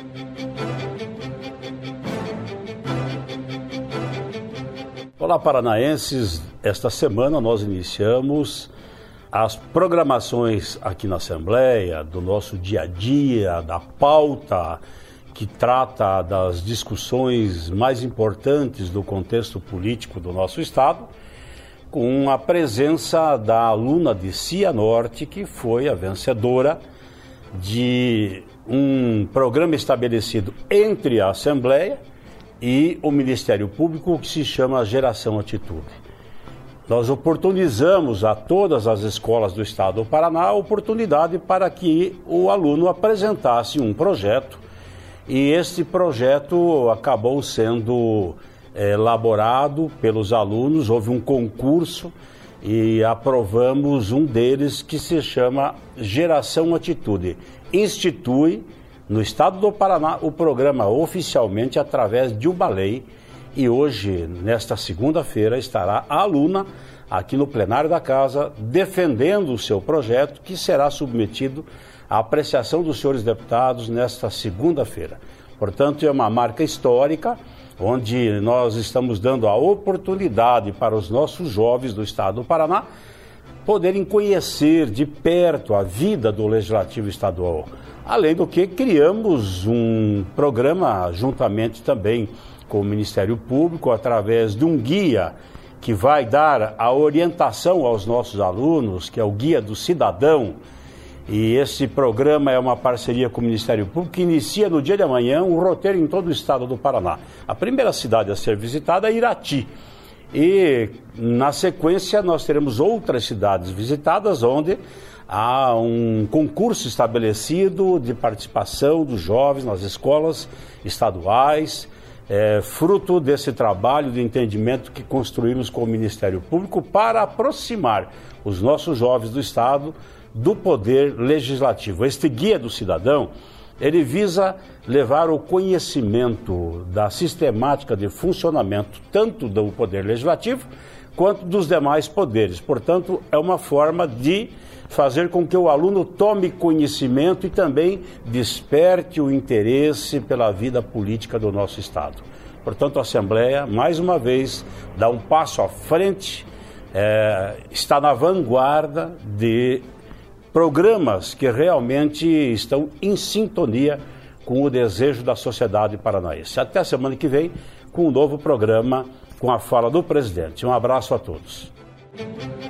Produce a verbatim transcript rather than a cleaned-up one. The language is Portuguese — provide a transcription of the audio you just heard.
Olá, paranaenses. Esta semana nós iniciamos as programações aqui na Assembleia, do nosso dia a dia, da pauta que trata das discussões mais importantes do contexto político do nosso estado, com a presença da aluna de Cianorte, que foi a vencedora de um programa estabelecido entre a Assembleia e o Ministério Público, que se chama Geração Atitude. Nós oportunizamos a todas as escolas do estado do Paraná a oportunidade para que o aluno apresentasse um projeto, e este projeto acabou sendo é, elaborado pelos alunos. Houve um concurso e aprovamos um deles, que se chama Geração Atitude. Institui no estado do Paraná o programa oficialmente através de uma lei, e hoje, nesta segunda-feira, estará a aluna aqui no plenário da casa defendendo o seu projeto, que será submetido à apreciação dos senhores deputados nesta segunda-feira. Portanto, é uma marca histórica, onde nós estamos dando a oportunidade para os nossos jovens do estado do Paraná poderem conhecer de perto a vida do Legislativo Estadual. Além do que, criamos um programa juntamente também com o Ministério Público, através de um guia que vai dar a orientação aos nossos alunos, que é o Guia do Cidadão. E esse programa é uma parceria com o Ministério Público, que inicia no dia de amanhã um roteiro em todo o estado do Paraná. A primeira cidade a ser visitada é Irati. E, na sequência, nós teremos outras cidades visitadas, onde há um concurso estabelecido de participação dos jovens nas escolas estaduais, é, fruto desse trabalho de entendimento que construímos com o Ministério Público para aproximar os nossos jovens do estado do poder legislativo. Este Guia do Cidadão, ele visa levar o conhecimento da sistemática de funcionamento tanto do poder legislativo quanto dos demais poderes. Portanto, é uma forma de fazer com que o aluno tome conhecimento e também desperte o interesse pela vida política do nosso estado. Portanto, a Assembleia, mais uma vez, dá um passo à frente, é, está na vanguarda de programas que realmente estão em sintonia com o desejo da sociedade paranaense. Até a semana que vem, com um novo programa com a fala do presidente. Um abraço a todos.